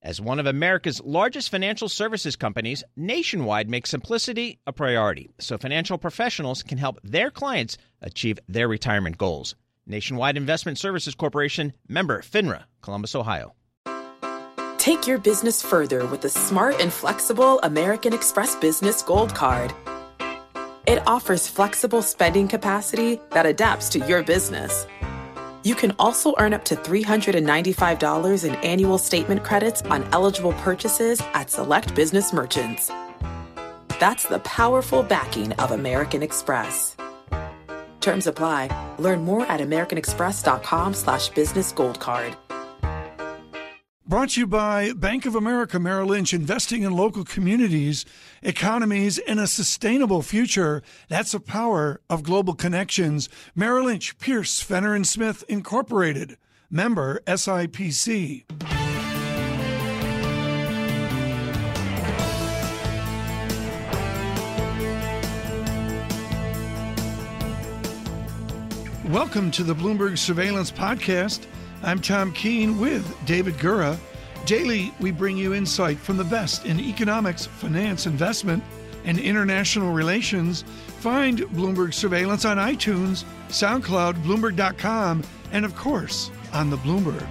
As one of America's largest financial services companies, Nationwide makes simplicity a priority so financial professionals can help their clients achieve their retirement goals. Nationwide Investment Services Corporation, member FINRA, Columbus, Ohio. Take your business further with the smart and flexible American Express Business Gold Card. It offers flexible spending capacity that adapts to your business. You can also earn up to $395 in annual statement credits on eligible purchases at select business merchants. That's the powerful backing of American Express. Terms apply. Learn more at americanexpress.com/business gold card. Brought to you by Bank of America Merrill Lynch, investing in local communities, economies, and a sustainable future. That's the power of global connections. Merrill Lynch, Pierce, Fenner & Smith, Incorporated. Member SIPC. Welcome to the Bloomberg Surveillance Podcast. I'm Tom Keene with David Gura. Daily, we bring you insight from the best in economics, finance, investment, and international relations. Find Bloomberg Surveillance on iTunes, SoundCloud, Bloomberg.com, and of course, on the Bloomberg.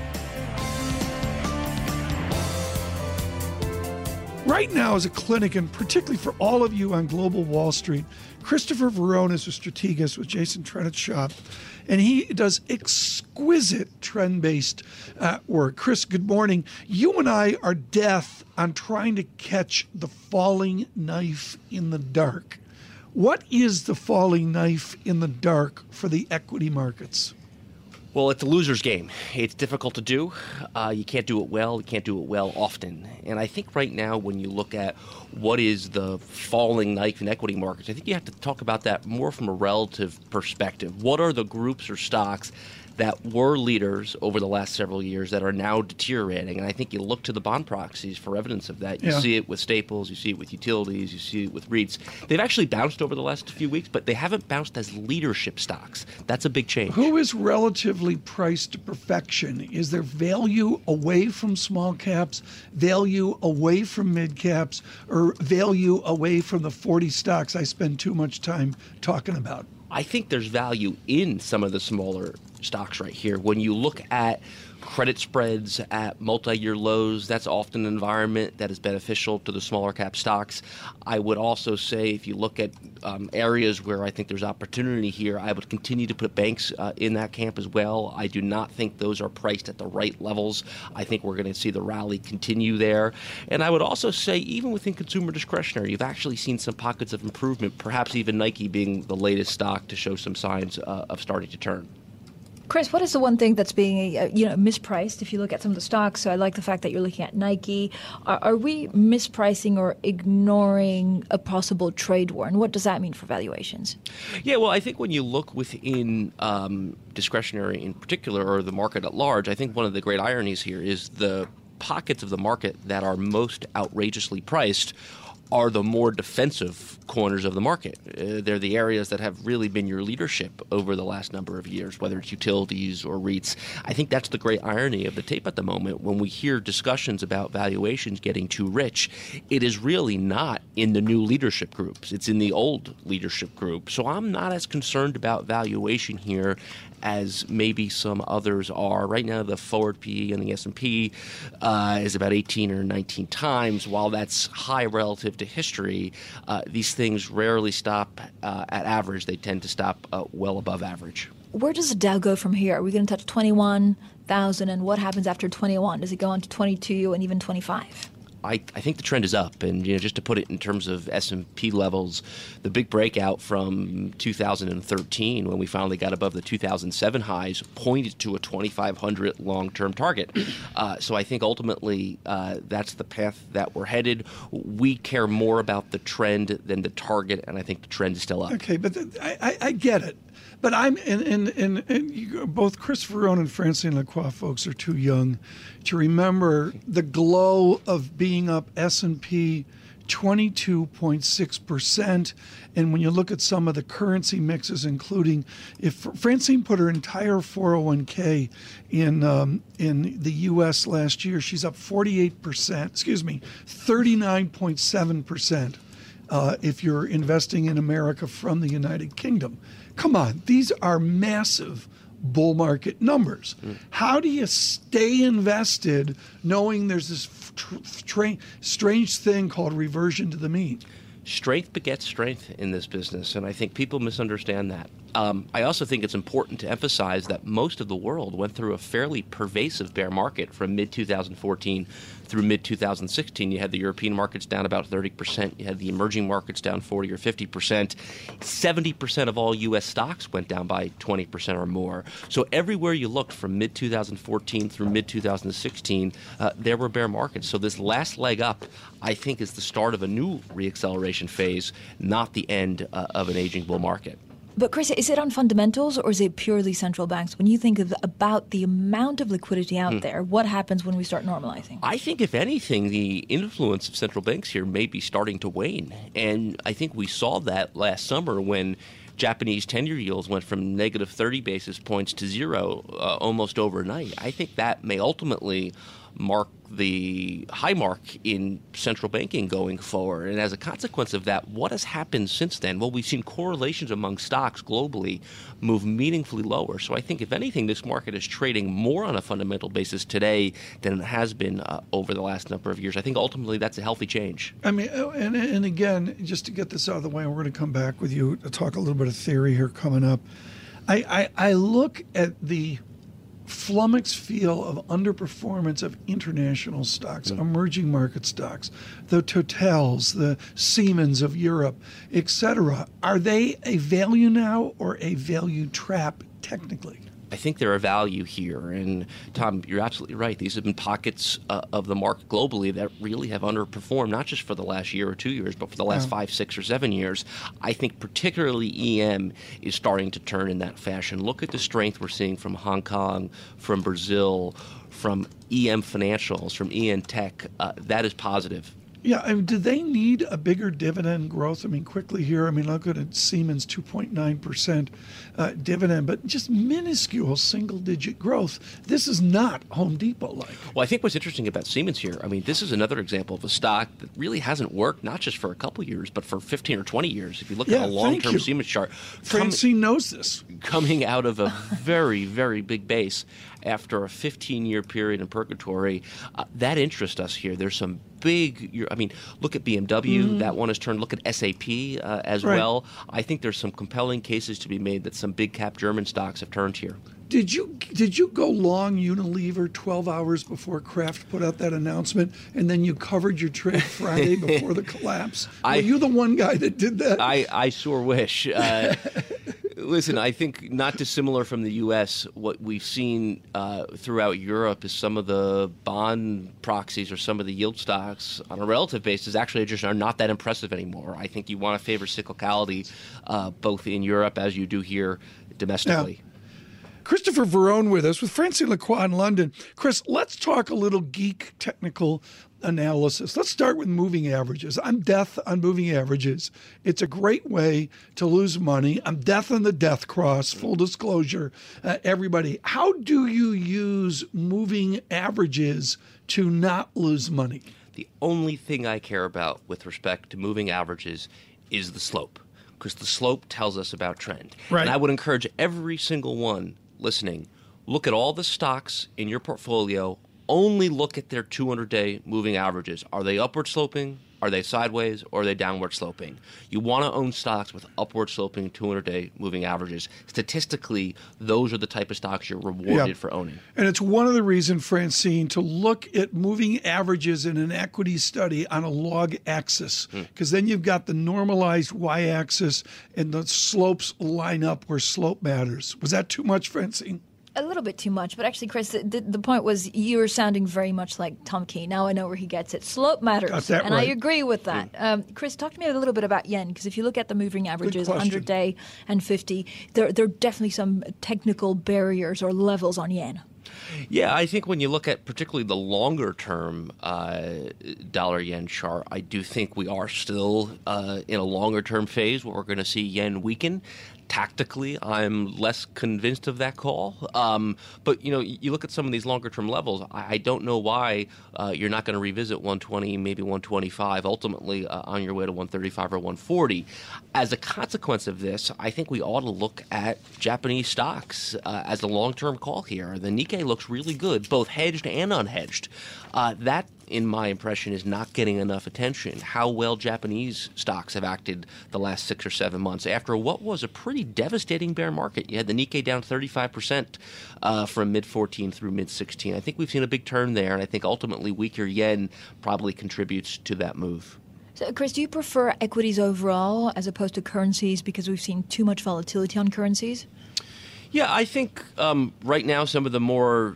Right now is a clinic, and particularly for all of you on Global Wall Street, Christopher Verrone is a strategist with Jason Trenett's shop, and he does exquisite trend-based work. Chris, good morning. You and I are death on trying to catch the falling knife in the dark. What is the falling knife in the dark for the equity markets? Well, it's a loser's game. It's difficult to do. You can't do it well. You can't do it well often. And I think right now when you look at what is the falling knife in equity markets, I think you have to talk about that more from a relative perspective. What are the groups or stocks that were leaders over the last several years that are now deteriorating? And I think you look to the bond proxies for evidence of that. You see it with staples, you see it with utilities, you see it with REITs. They've actually bounced over the last few weeks, but they haven't bounced as leadership stocks. That's a big change. Who is relatively priced to perfection? Is there value away from small caps, value away from mid caps, or value away from the 40 stocks I spend too much time talking about? I think there's value in some of the smaller stocks right here. When you look at credit spreads at multi-year lows, that's often an environment that is beneficial to the smaller cap stocks. I would also say if you look at areas where I think there's opportunity here, I would continue to put banks in that camp as well. I do not think those are priced at the right levels. I think we're going to see the rally continue there. And I would also say even within consumer discretionary, you've actually seen some pockets of improvement, perhaps even Nike being the latest stock to show some signs of starting to turn. Chris, what is the one thing that's being mispriced if you look at some of the stocks? So I like the fact that you're looking at Nike. Are we mispricing or ignoring a possible trade war? And what does that mean for valuations? Yeah, well, I think when you look within discretionary in particular, or the market at large, I think one of the great ironies here is the pockets of the market that are most outrageously priced are the more defensive corners of the market. They're the areas that have really been your leadership over the last number of years, whether it's utilities or REITs. I think that's the great irony of the tape at the moment. When we hear discussions about valuations getting too rich, it is really not in the new leadership groups. It's in the old leadership group. So I'm not as concerned about valuation here as maybe some others are. Right now, the forward PE on the S&P is about 18 or 19 times. While that's high relative to history, these things rarely stop at average. They tend to stop well above average. Where does the Dow go from here? Are we going to touch 21,000? And what happens after 21? Does it go on to 22 and even 25? I think the trend is up, and just to put it in terms of S&P levels, the big breakout from 2013, when we finally got above the 2007 highs, pointed to a 2,500 long-term target. So I think ultimately that's the path that we're headed. We care more about the trend than the target, and I think the trend is still up. Okay, but I get it. But I'm and both Chris Verrone and Francine Lacroix folks are too young to remember the glow of being up S&P 22.6%. And when you look at some of the currency mixes, including if Francine put her entire 401k in the U.S. last year, she's up 39.7%. If you're investing in America from the United Kingdom. Come on, these are massive bull market numbers. How do you stay invested knowing there's this strange thing called reversion to the mean? Strength begets strength in this business, and I think people misunderstand that. I also think it's important to emphasize that most of the world went through a fairly pervasive bear market from mid-2014 through mid-2016. You had the European markets down about 30%. You had the emerging markets down 40 or 50%. 70% of all U.S. stocks went down by 20% or more. So everywhere you looked from mid-2014 through mid-2016, there were bear markets. So this last leg up, I think, is the start of a new reacceleration phase, not the end of an aging bull market. But Chris, is it on fundamentals or is it purely central banks? When you think about the amount of liquidity out there, what happens when we start normalizing? I think, if anything, the influence of central banks here may be starting to wane. And I think we saw that last summer when Japanese 10-year yields went from negative 30 basis points to zero almost overnight. I think that may ultimately mark the high mark in central banking going forward. And as a consequence of that, what has happened since then? Well, we've seen correlations among stocks globally move meaningfully lower. So I think, if anything, this market is trading more on a fundamental basis today than it has been over the last number of years. I think ultimately that's a healthy change. I mean, and again, just to get this out of the way, we're going to come back with you to talk a little bit of theory here coming up. I look at the flummox feel of underperformance of international stocks, emerging market stocks, the Totals, the Siemens of Europe, etc. Are they a value now or a value trap technically? I think there are value here. And Tom, you're absolutely right. These have been pockets of the market globally that really have underperformed, not just for the last year or 2 years, but for the last 5, 6, or 7 years. I think particularly EM is starting to turn in that fashion. Look at the strength we're seeing from Hong Kong, from Brazil, from EM Financials, from EM Tech. That is positive. Yeah, I mean, do they need a bigger dividend growth? I mean, quickly here, I mean, look at Siemens, 2.9% dividend, but just minuscule single-digit growth. This is not Home Depot-like. Well, I think what's interesting about Siemens here, I mean, this is another example of a stock that really hasn't worked, not just for a couple years, but for 15 or 20 years. If you look at a long-term Siemens chart. Francine knows this. Coming out of a very, very big base after a 15-year period in purgatory, that interests us here. There's some big, I mean, look at BMW. That one has turned. Look at SAP as well. I think there's some compelling cases to be made that some big cap German stocks have turned here. Did you go long Unilever 12 hours before Kraft put out that announcement, and then you covered your trade Friday before the collapse? Were you the one guy that did that? I sure wish. Listen, I think not dissimilar from the U.S., what we've seen throughout Europe is some of the bond proxies or some of the yield stocks on a relative basis actually just are not that impressive anymore. I think you want to favor cyclicality both in Europe as you do here domestically. Yeah. Christopher Verrone with us with Francine Lacqua in London. Chris, let's talk a little geek technical analysis. Let's start with moving averages. I'm death on moving averages. It's a great way to lose money. I'm death on the death cross, full disclosure, everybody. How do you use moving averages to not lose money? The only thing I care about with respect to moving averages is the slope, because the slope tells us about trend. Right. And I would encourage every single one listening, look at all the stocks in your portfolio, only look at their 200-day moving averages. Are they upward sloping? Are they sideways? Or are they downward sloping? You want to own stocks with upward sloping 200-day moving averages. Statistically, those are the type of stocks you're rewarded for owning. And it's one of the reasons, Francine, to look at moving averages in an equity study on a log axis, because then you've got the normalized y-axis and the slopes line up where slope matters. Was that too much, Francine? A little bit too much, but actually, Chris, the point was you were sounding very much like Tom Key. Now I know where he gets it. Slope matters, got that and right. I agree with that. Chris, talk to me a little bit about yen, because if you look at the moving averages, 100-day and 50, there are definitely some technical barriers or levels on yen. Yeah, I think when you look at particularly the longer-term dollar-yen chart, I do think we are still in a longer-term phase where we're going to see yen weaken. Tactically, I'm less convinced of that call. But, you look at some of these longer-term levels, I don't know why you're not going to revisit 120, maybe 125, ultimately on your way to 135 or 140. As a consequence of this, I think we ought to look at Japanese stocks as a long-term call here. The Nikkei looks really good, both hedged and unhedged. That, in my impression, is not getting enough attention. How well Japanese stocks have acted the last 6 or 7 months after what was a pretty devastating bear market. You had the Nikkei down 35% from mid-14 through mid-16. I think we've seen a big turn there, and I think ultimately weaker yen probably contributes to that move. So, Chris, do you prefer equities overall as opposed to currencies because we've seen too much volatility on currencies? Yeah, I think right now some of the more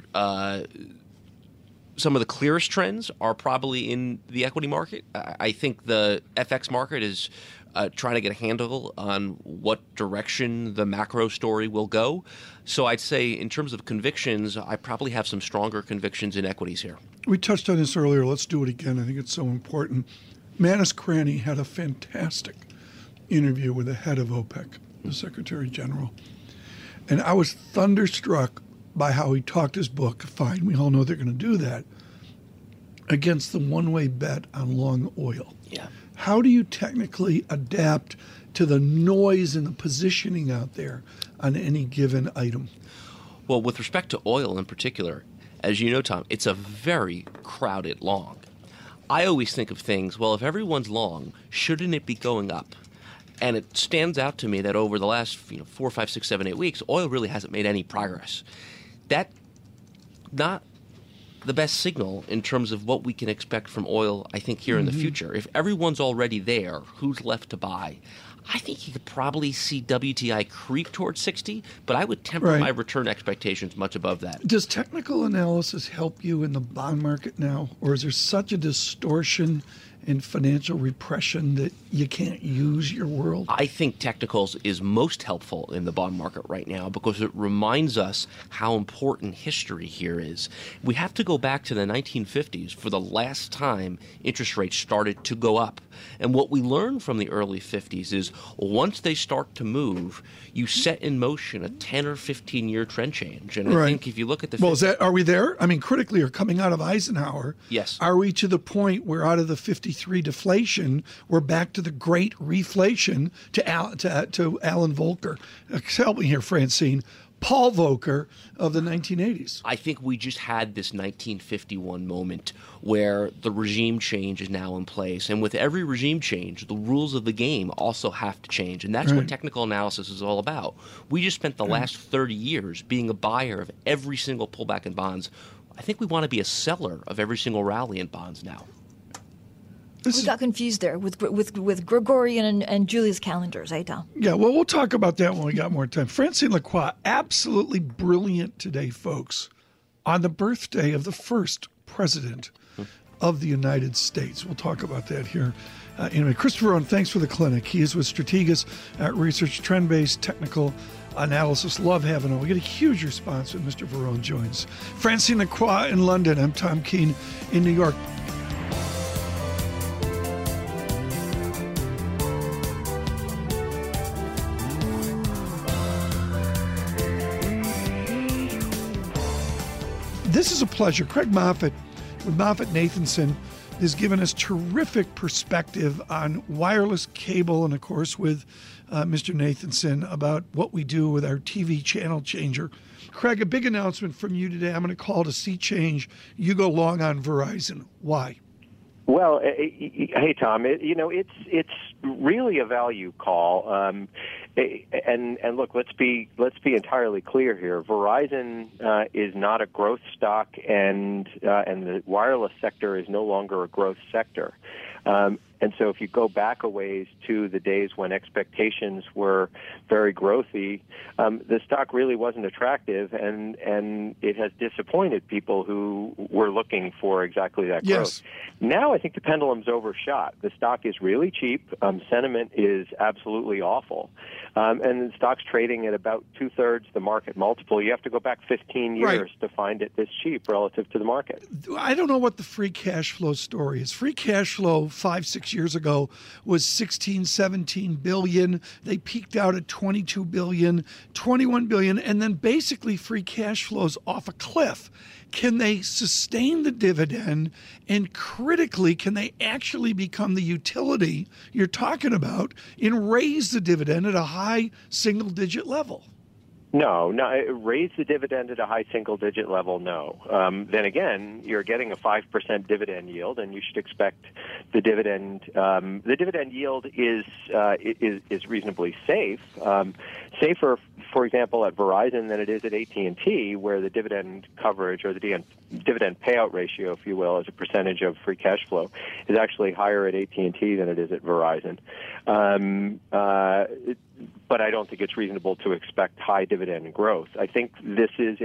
some of the clearest trends are probably in the equity market. I think the FX market is trying to get a handle on what direction the macro story will go. So I'd say in terms of convictions, I probably have some stronger convictions in equities here. We touched on this earlier. Let's do it again. I think it's so important. Manus Cranny had a fantastic interview with the head of OPEC, the Secretary General. And I was thunderstruck by how he talked his book, fine, we all know they're going to do that, against the one-way bet on long oil. Yeah. How do you technically adapt to the noise and the positioning out there on any given item? Well, with respect to oil in particular, as you know, Tom, it's a very crowded long. I always think of things, well, if everyone's long, shouldn't it be going up? And it stands out to me that over the last 4, 5, 6, 7, 8 weeks, oil really hasn't made any progress. That's not the best signal in terms of what we can expect from oil, I think, here in the future. If everyone's already there, who's left to buy? I think you could probably see WTI creep towards 60, but I would temper my return expectations much above that. Does technical analysis help you in the bond market now, or is there such a distortion in financial repression that you can't use your world? I think technicals is most helpful in the bond market right now because it reminds us how important history here is. We have to go back to the 1950s for the last time interest rates started to go up. And what we learned from the early 50s is once they start to move, you set in motion a 10 or 15-year trend change. And I think if you look at the... Well, are we there? I mean, critically, are coming out of Eisenhower. Yes. Are we to the point where out of the 53 deflation, we're back to the great reflation to Alan Volcker? Help me here, Francine. Paul Volcker of the 1980s. I think we just had this 1951 moment where the regime change is now in place. And with every regime change, the rules of the game also have to change. And that's what technical analysis is all about. We just spent the last 30 years being a buyer of every single pullback in bonds. I think we want to be a seller of every single rally in bonds now. We got confused there with Gregorian and Julius calendars, eh, Tom? Yeah, well, we'll talk about that when we got more time. Francine Lacroix, absolutely brilliant today, folks, on the birthday of the first president of the United States. We'll talk about that here. Anyway, Christopher Verone, thanks for the clinic. He is with Strategas Research, trend-based technical analysis. Love having him. We get a huge response when Mr. Verone joins. Francine Lacroix in London. I'm Tom Keene in New York. This is a pleasure. Craig Moffett with Moffett-Nathanson has given us terrific perspective on wireless cable and, of course, with Mr. Nathanson about what we do with our TV channel changer. Craig, a big announcement from you today. I'm going to call to sea change. You go long on Verizon. Why? Well, hey, Tom, it's really a value call. And look, let's be entirely clear here. Verizon is not a growth stock, and the wireless sector is no longer a growth sector. And so if you go back a ways to the days when expectations were very growthy, the stock really wasn't attractive, and it has disappointed people who were looking for exactly that growth. Now I think the pendulum's overshot. The stock is really cheap. Sentiment is absolutely awful. And the stock's trading at about 2/3 the market multiple. You have to go back 15 years to find it this cheap relative to the market. I don't know what the free cash flow story is. Free cash flow 5-6 years ago was 16-17 billion. They peaked out at 22 billion, 21 billion, and then basically free cash flows off a cliff. Can they sustain the dividend? And critically, can they actually become the utility you're talking about and raise the dividend at a high single-digit level? No, raise the dividend at a high single-digit level, no. Then again, you're getting a 5% dividend yield, and you should expect the dividend yield is reasonably safe, safer, for example, at Verizon than it is at AT&T, where the dividend coverage or the dividend payout ratio, if you will, as a percentage of free cash flow, is actually higher at AT&T than it is at Verizon. But I don't think it's reasonable to expect high dividend growth. I think this is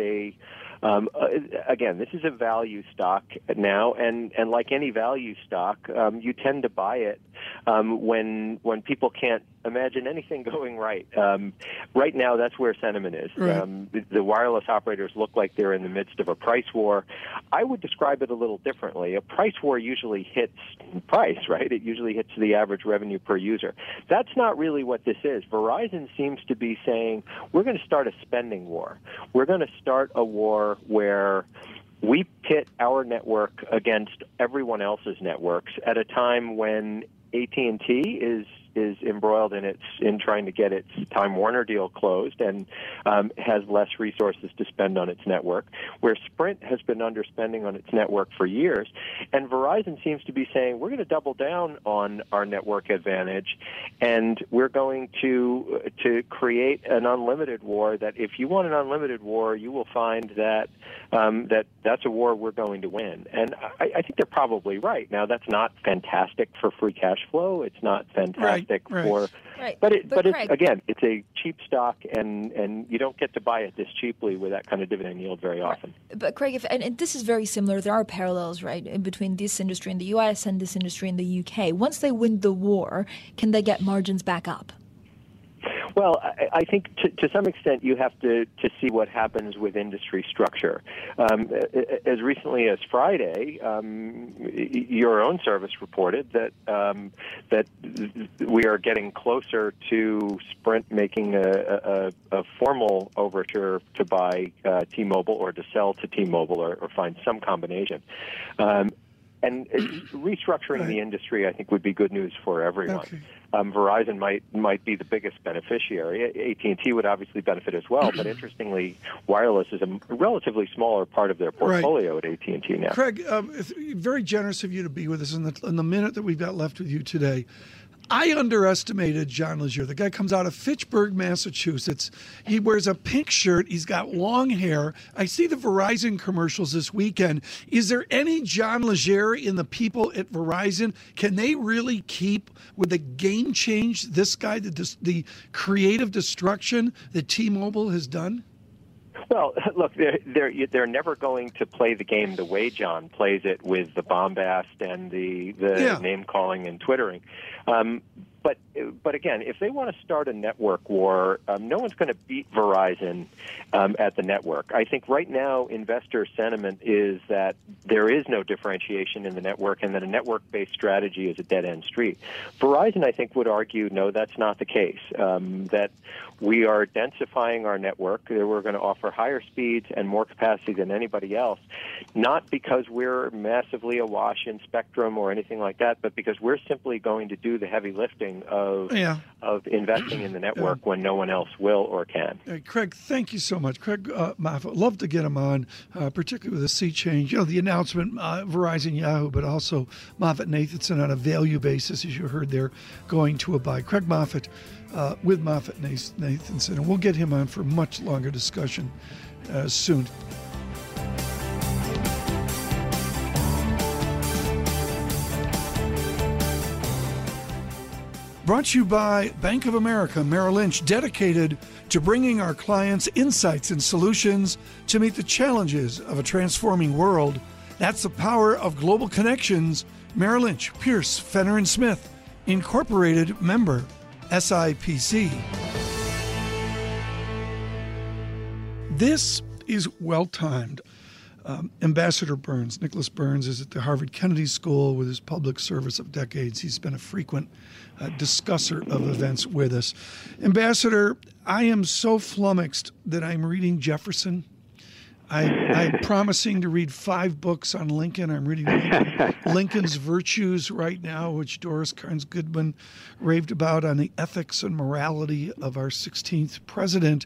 this is a value stock now, and like any value stock, you tend to buy it when people can't imagine anything going right. Right now, that's where sentiment is. Right. The wireless operators look like they're in the midst of a price war. I would describe it a little differently. A price war usually hits price, right? It usually hits the average revenue per user. That's not really what this is. Verizon seems to be saying, we're going to start a spending war. We're going to start a war where we pit our network against everyone else's networks at a time when AT&T is embroiled in trying to get its Time Warner deal closed and has less resources to spend on its network, where Sprint has been underspending on its network for years, and Verizon seems to be saying, we're going to double down on our network advantage, and we're going to create an unlimited war that if you want an unlimited war, you will find that that's a war we're going to win. And I think they're probably right. Now, that's not fantastic for free cash flow. It's not fantastic for... Right. But Craig, it's, again, it's a cheap stock, and you don't get to buy it this cheaply with that kind of dividend yield very often. But Craig, and this is very similar. There are parallels, right, in between this industry in the U.S. and this industry in the UK. Once they win the war, can they get margins back up? Well, I think to some extent you have to see what happens with industry structure. As recently as Friday, your own service reported that we are getting closer to Sprint making a formal overture to buy T-Mobile or to sell to T-Mobile or find some combination. And restructuring the industry, I think, would be good news for everyone. Okay. Verizon might be the biggest beneficiary. AT&T would obviously benefit as well, but interestingly, wireless is a relatively smaller part of their portfolio at AT&T now. Craig, very generous of you to be with us in the minute that we've got left with you today. I underestimated John Legere. The guy comes out of Fitchburg, Massachusetts. He wears a pink shirt. He's got long hair. I see the Verizon commercials this weekend. Is there any John Legere in the people at Verizon? Can they really keep with the game change this guy, the creative destruction that T-Mobile has done? Well, look, they're never going to play the game the way John plays it with the bombast and the name calling and twittering. But again, if they want to start a network war, no one's going to beat Verizon at the network. I think right now investor sentiment is that there is no differentiation in the network and that a network-based strategy is a dead-end street. Verizon, I think, would argue, no, that's not the case, that we are densifying our network, that we're going to offer higher speeds and more capacity than anybody else, not because we're massively awash in spectrum or anything like that, but because we're simply going to do the heavy lifting of investing in the network when no one else will or can. Craig, thank you so much. Craig Moffett, love to get him on, particularly with the sea change. The announcement, Verizon, Yahoo, but also MoffettNathanson on a value basis, as you heard there, going to a buy. Craig Moffett with MoffettNathanson, and we'll get him on for much longer discussion soon. brought to you by Bank of America Merrill Lynch, dedicated to bringing our clients insights and solutions to meet the challenges of a transforming world. That's the power of global connections. Merrill Lynch, Pierce, Fenner & Smith, Incorporated, member SIPC. This is well-timed. Ambassador Burns, Nicholas Burns, is at the Harvard Kennedy School with his public service of decades. He's been a frequent discusser of events with us. Ambassador, I am so flummoxed that I'm reading Jefferson. I'm promising to read 5 books on Lincoln. I'm reading Lincoln's Virtues right now, which Doris Kearns Goodwin raved about, on the ethics and morality of our 16th president.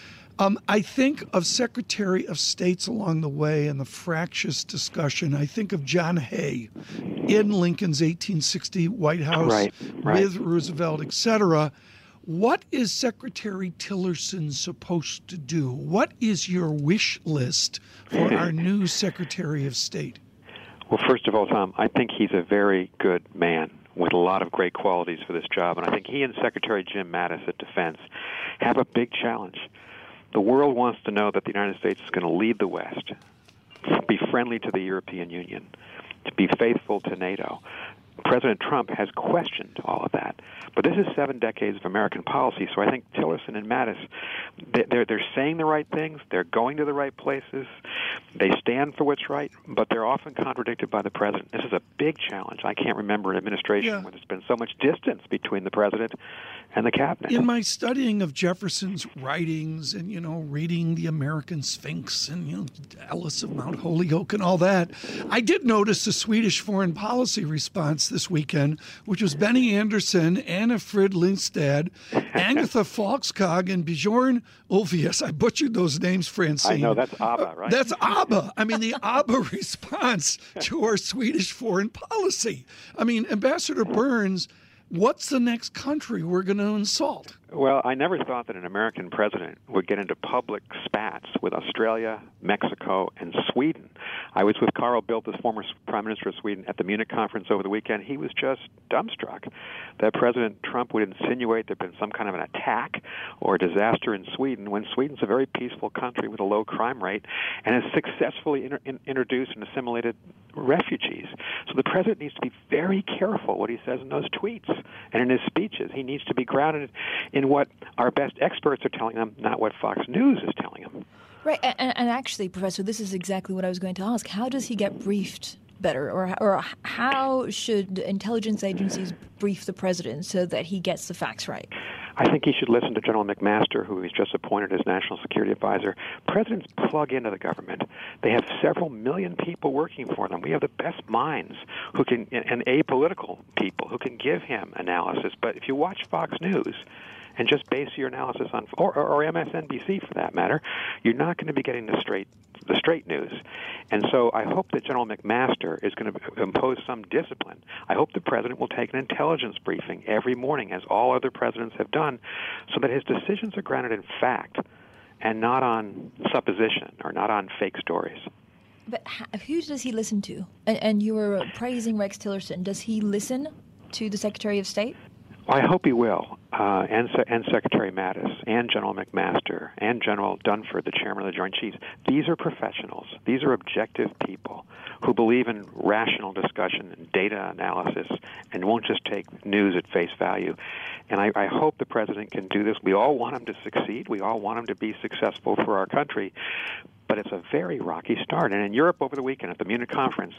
I think of Secretary of States along the way and the fractious discussion. I think of John Hay in Lincoln's 1860 White House right. with Roosevelt, etc. What is Secretary Tillerson supposed to do? What is your wish list for our new Secretary of State? Well, first of all, Tom, I think he's a very good man with a lot of great qualities for this job, and I think he and Secretary Jim Mattis at Defense have a big challenge. The world wants to know that the United States is going to lead the West, be friendly to the European Union, to be faithful to NATO. President Trump has questioned all of that. But this is 7 decades of American policy, so I think Tillerson and Mattis, they're saying the right things, they're going to the right places, they stand for what's right, but they're often contradicted by the president. This is a big challenge. I can't remember an administration where there's been so much distance between the president and the cabinet. In my studying of Jefferson's writings and, reading The American Sphinx and, Alice of Mount Holyoke and all that, I did notice the Swedish foreign policy response this weekend, which was Benny Andersson, Anna Frid Lindstad, Agatha Falkskog, and Bjorn Ulvaeus. I butchered those names, Francine. I know, that's ABBA, right? That's ABBA. I mean, the ABBA response to our Swedish foreign policy. I mean, Ambassador Burns, what's the next country we're going to insult? Well, I never thought that an American president would get into public spats with Australia, Mexico, and Sweden. I was with Carl Bildt, the former Prime Minister of Sweden, at the Munich conference over the weekend. He was just dumbstruck that President Trump would insinuate there had been some kind of an attack or a disaster in Sweden when Sweden's a very peaceful country with a low crime rate and has successfully introduced and assimilated refugees. So the president needs to be very careful what he says in those tweets and in his speeches. He needs to be grounded in what our best experts are telling him, not what Fox News is telling him. Right, and actually, Professor, this is exactly what I was going to ask. How does he get briefed better, or how should intelligence agencies brief the president so that he gets the facts right? I think he should listen to General McMaster, who he's just appointed as National Security Advisor. Presidents plug into the government. They have several million people working for them. We have the best minds who can, and apolitical people who can give him analysis. But if you watch Fox News and just base your analysis on, or MSNBC for that matter, you're not going to be getting the straight news. And so I hope that General McMaster is going to impose some discipline. I hope the president will take an intelligence briefing every morning, as all other presidents have done, so that his decisions are grounded in fact and not on supposition or not on fake stories. But who does he listen to? And you were praising Rex Tillerson. Does he listen to the Secretary of State? Well, I hope he will, and Secretary Mattis, and General McMaster, and General Dunford, the chairman of the Joint Chiefs. These are professionals. These are objective people who believe in rational discussion and data analysis and won't just take news at face value. And I hope the president can do this. We all want him to succeed. We all want him to be successful for our country. But it's a very rocky start. And in Europe over the weekend at the Munich conference,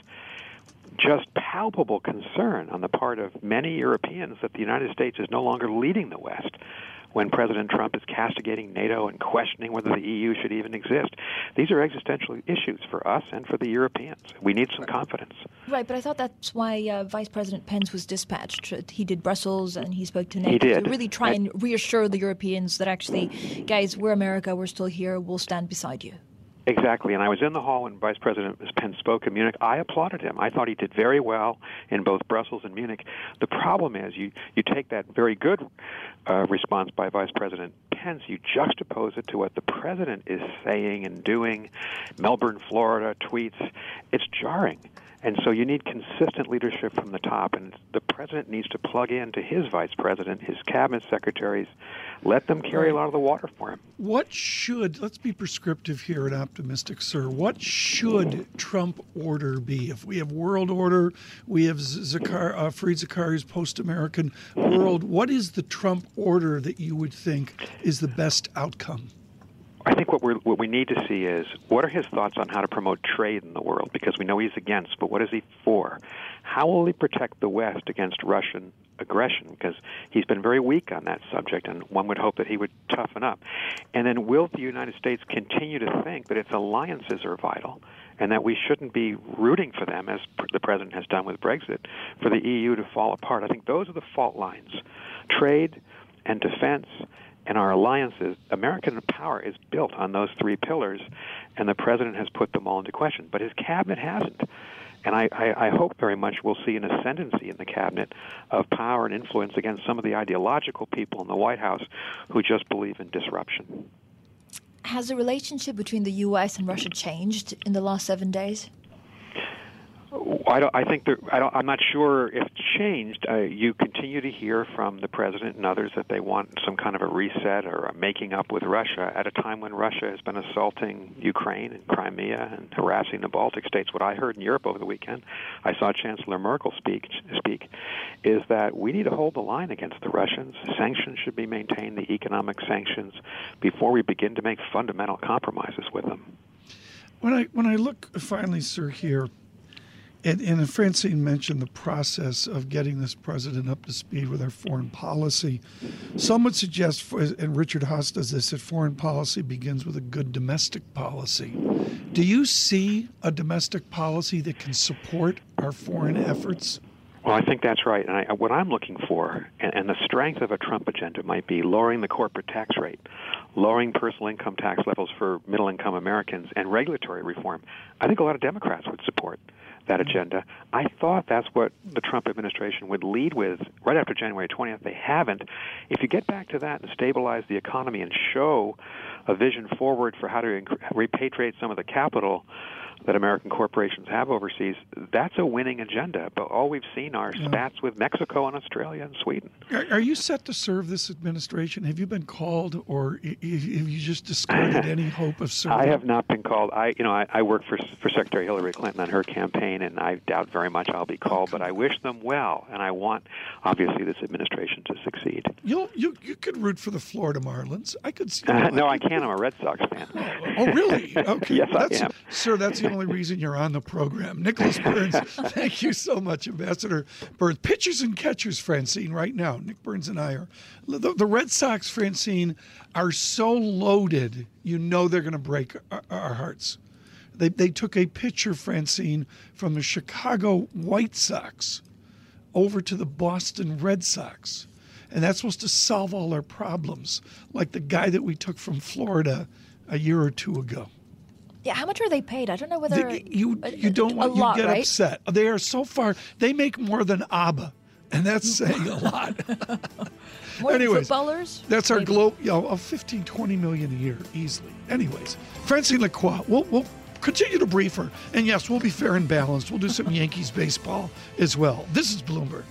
just palpable concern on the part of many Europeans that the United States is no longer leading the West when President Trump is castigating NATO and questioning whether the EU should even exist. These are existential issues for us and for the Europeans. We need some confidence. Right, but I thought that's why Vice President Pence was dispatched. He did Brussels and he spoke to NATO to really try and reassure the Europeans that actually, guys, we're America, we're still here, we'll stand beside you. Exactly, and I was in the hall when Vice President Pence spoke in Munich. I applauded him. I thought he did very well in both Brussels and Munich. The problem is you take that very good response by Vice President Pence, you juxtapose it to what the president is saying and doing, Melbourne, Florida, tweets, it's jarring. And so you need consistent leadership from the top, and the president needs to plug in to his vice president, his cabinet secretaries, let them carry a lot of the water for him. Let's be prescriptive here and optimistic, sir. What should Trump order be? If we have world order, we have Fareed Zakaria's post-American world, what is the Trump order that you would think is the best outcome? I think what we need to see is what are his thoughts on how to promote trade in the world, because we know he's against, but what is he for? How will he protect the West against Russian aggression? Because he's been very weak on that subject, and one would hope that he would toughen up. And then will the United States continue to think that its alliances are vital and that we shouldn't be rooting for them, as the president has done with Brexit, for the EU to fall apart? I think those are the fault lines. Trade and defense and our alliances. American power is built on those three pillars, and the president has put them all into question. But his cabinet hasn't. And I hope very much we'll see an ascendancy in the cabinet of power and influence against some of the ideological people in the White House who just believe in disruption. Has the relationship between the U.S. and Russia changed in the last 7 days? I'm not sure if it's changed. You continue to hear from the president and others that they want some kind of a reset or a making up with Russia at a time when Russia has been assaulting Ukraine and Crimea and harassing the Baltic states. What I heard in Europe over the weekend, I saw Chancellor Merkel speak, is that we need to hold the line against the Russians. Sanctions should be maintained, the economic sanctions, before we begin to make fundamental compromises with them. When I look finally, sir, here, and Francine mentioned the process of getting this president up to speed with our foreign policy. Some would suggest, and Richard Haass does this, that foreign policy begins with a good domestic policy. Do you see a domestic policy that can support our foreign efforts? Well, I think that's right. And what I'm looking for, and the strength of a Trump agenda might be lowering the corporate tax rate, lowering personal income tax levels for middle-income Americans, and regulatory reform. I think a lot of Democrats would support that agenda. I thought that's what the Trump administration would lead with right after January 20th. They haven't. If you get back to that and stabilize the economy and show a vision forward for how to repatriate some of the capital that American corporations have overseas, that's a winning agenda. But all we've seen are spats with Mexico and Australia and Sweden. Are you set to serve this administration? Have you been called, or have you just discarded any hope of serving? I have not been called. I work for Secretary Hillary Clinton on her campaign, and I doubt very much I'll be called. But I wish them well, and I want, obviously, this administration to succeed. You could root for the Florida Marlins. I could see. No, I can't. I'm a Red Sox fan. Oh, really? Okay. Yes, I am. Sir, that's the only reason you're on the program. Nicholas Burns, thank you so much, Ambassador Burns. Pitchers and catchers, Francine, right now. Nick Burns and I are. The Red Sox, Francine, are so loaded, you know they're going to break our hearts. They took a pitcher, Francine, from the Chicago White Sox over to the Boston Red Sox. And that's supposed to solve all our problems, like the guy that we took from Florida a year or two ago. Yeah, how much are they paid? I don't know whether you don't want lot, you get right? upset. They are so far. They make more than ABBA, and that's saying a lot. More Anyways, footballers? That's our globe. Of 15, 20 million a year easily. Anyways, Francine Lacroix, we'll continue to brief her, and yes, we'll be fair and balanced. We'll do some Yankees baseball as well. This is Bloomberg.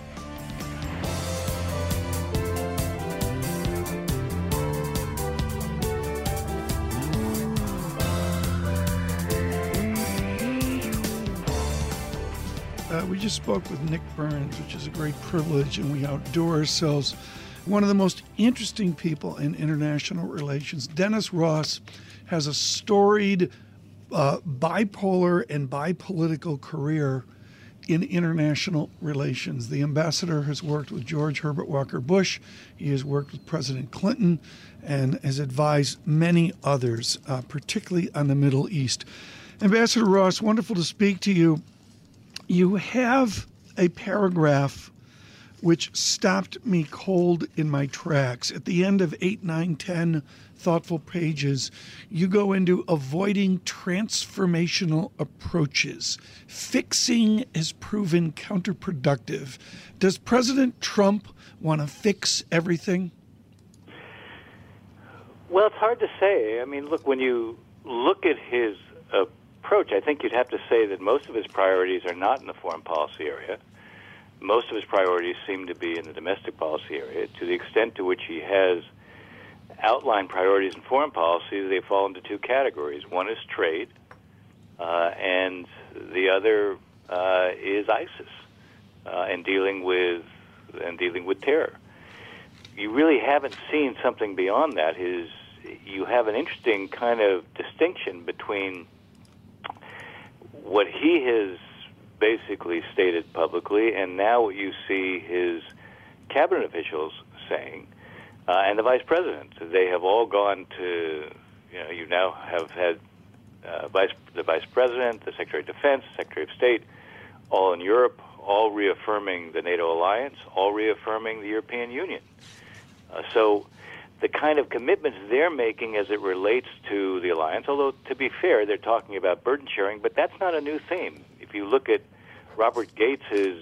We just spoke with Nick Burns, which is a great privilege, and we outdo ourselves. One of the most interesting people in international relations. Dennis Ross has a storied bipolar and bipolitical career in international relations. The ambassador has worked with George Herbert Walker Bush. He has worked with President Clinton and has advised many others, particularly on the Middle East. Ambassador Ross, wonderful to speak to you. You have a paragraph which stopped me cold in my tracks. At the end of 8, 9, 10 thoughtful pages, you go into avoiding transformational approaches. Fixing has proven counterproductive. Does President Trump want to fix everything? Well, it's hard to say. I mean, look, when you look at his approach, I think you'd have to say that most of his priorities are not in the foreign policy area. Most of his priorities seem to be in the domestic policy area. To the extent to which he has outlined priorities in foreign policy, they fall into two categories. One is trade, and the other is ISIS and dealing with terror. You really haven't seen something beyond that. You have an interesting kind of distinction between what he has basically stated publicly and now what you see his cabinet officials saying, and the vice president. They have all gone to, you now have had the vice president, the Secretary of Defense, Secretary of State, all in Europe, all reaffirming the NATO alliance, all reaffirming the European Union. So the kind of commitments they're making as it relates to the alliance, although to be fair, they're talking about burden sharing, but that's not a new theme. If you look at Robert Gates'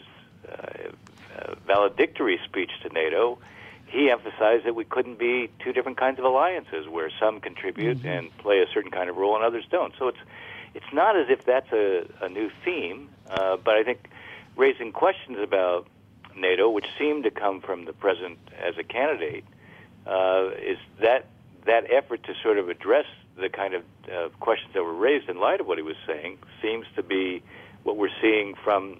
valedictory speech to NATO, he emphasized that we couldn't be two different kinds of alliances where some contribute and play a certain kind of role and others don't. So it's not as if that's a new theme, but I think raising questions about NATO, which seem to come from the president as a candidate, is that effort to sort of address the kind of questions that were raised in light of what he was saying seems to be what we're seeing from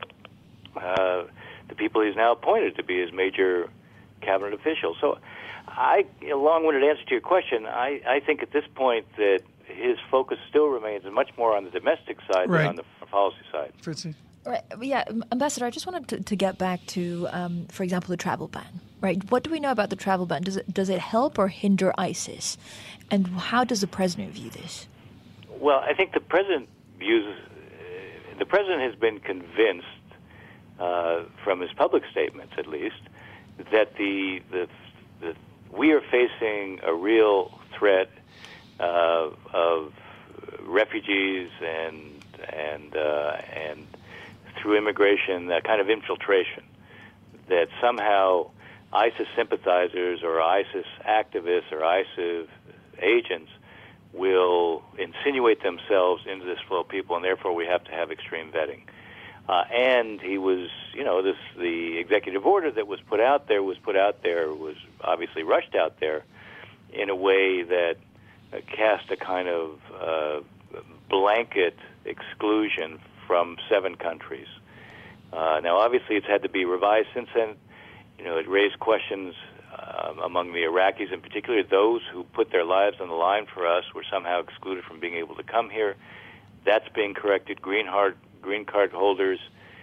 the people he's now appointed to be his major cabinet officials. So a long-winded answer to your question, I think at this point that his focus still remains much more on the domestic side than on the policy side. Fritzy? Right. Yeah, Ambassador, I just wanted to get back to, for example, the travel ban. Right. What do we know about the travel ban? Does it help or hinder ISIS? And how does the president view this? Well, I think the president has been convinced, from his public statements at least, that we are facing a real threat of refugees and through immigration, that kind of infiltration, that somehow ISIS sympathizers or ISIS activists or ISIS agents will insinuate themselves into this flow of people, and therefore we have to have extreme vetting. And he was, the executive order that was put out there was obviously rushed out there in a way that cast a kind of blanket exclusion from 7 countries. Now, obviously, it's had to be revised since then. It raised questions among the Iraqis in particular. Those who put their lives on the line for us were somehow excluded from being able to come here. That's being corrected. Green card holders,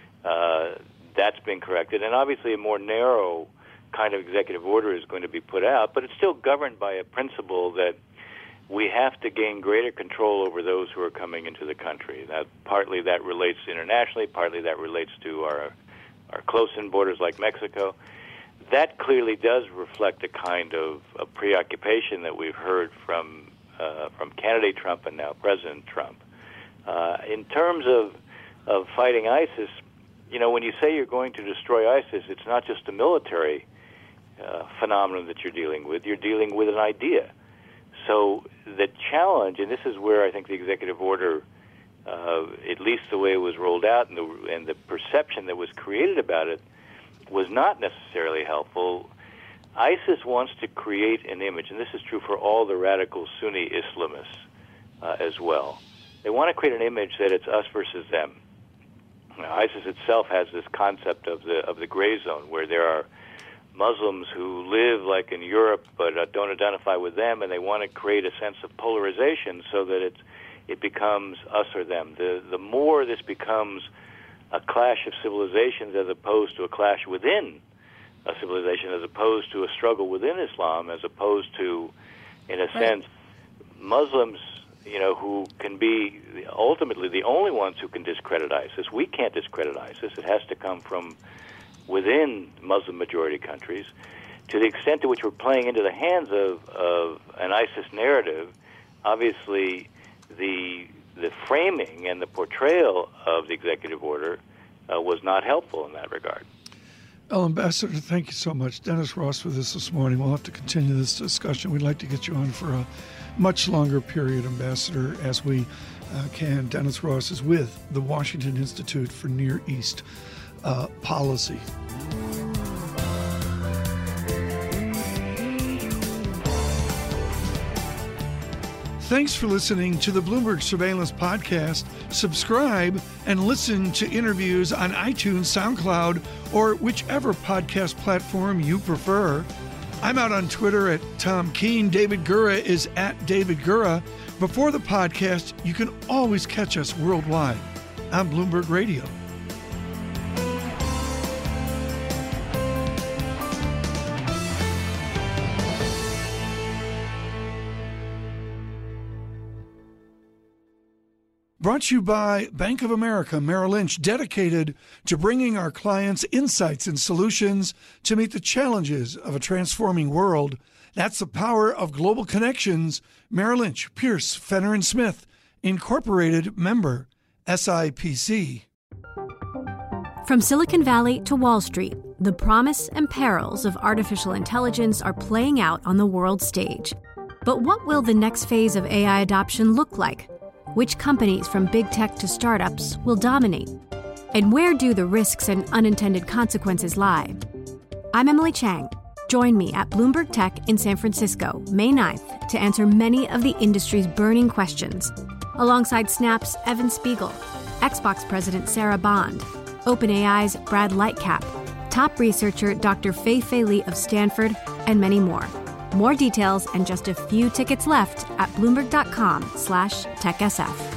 that's being corrected. And obviously, a more narrow kind of executive order is going to be put out, but it's still governed by a principle that we have to gain greater control over those who are coming into the country. Now, partly that relates internationally, partly that relates to our close-in borders like Mexico. That clearly does reflect a kind of a preoccupation that we've heard from candidate Trump and now President Trump. In terms of fighting ISIS, when you say you're going to destroy ISIS, it's not just a military phenomenon that you're dealing with. You're dealing with an idea. So the challenge, and this is where I think the executive order, at least the way it was rolled out and the perception that was created about it, was not necessarily helpful. ISIS wants to create an image, and this is true for all the radical Sunni Islamists as well. They want to create an image that it's us versus them. Now, ISIS itself has this concept of the gray zone, where there are Muslims who live like in Europe but don't identify with them, and they want to create a sense of polarization so that it becomes us or them. The more this becomes a clash of civilizations as opposed to a clash within a civilization, as opposed to a struggle within Islam, as opposed to, in a sense, Muslims, who can be ultimately the only ones who can discredit ISIS. We can't discredit ISIS. It has to come from within Muslim-majority countries. To the extent to which we're playing into the hands of an ISIS narrative, obviously the framing and the portrayal of the executive order was not helpful in that regard. Well, Ambassador, thank you so much. Dennis Ross with us this morning. We'll have to continue this discussion. We'd like to get you on for a much longer period, Ambassador, as we can. Dennis Ross is with the Washington Institute for Near East Policy. Thanks for listening to the Bloomberg Surveillance Podcast. Subscribe and listen to interviews on iTunes, SoundCloud, or whichever podcast platform you prefer. I'm out on Twitter at Tom Keene. David Gura is at David Gura. Before the podcast, you can always catch us worldwide on Bloomberg Radio. Brought to you by Bank of America Merrill Lynch, dedicated to bringing our clients insights and solutions to meet the challenges of a transforming world. That's the power of global connections. Merrill Lynch, Pierce, Fenner & Smith, Incorporated, member SIPC. From Silicon Valley to Wall Street, the promise and perils of artificial intelligence are playing out on the world stage. But what will the next phase of AI adoption look like? Which companies, from big tech to startups, will dominate? And where do the risks and unintended consequences lie? I'm Emily Chang. Join me at Bloomberg Tech in San Francisco, May 9th, to answer many of the industry's burning questions, alongside Snap's Evan Spiegel, Xbox President Sarah Bond, OpenAI's Brad Lightcap, top researcher Dr. Fei-Fei Li of Stanford, and many more. More details and just a few tickets left at Bloomberg.com/TechSF.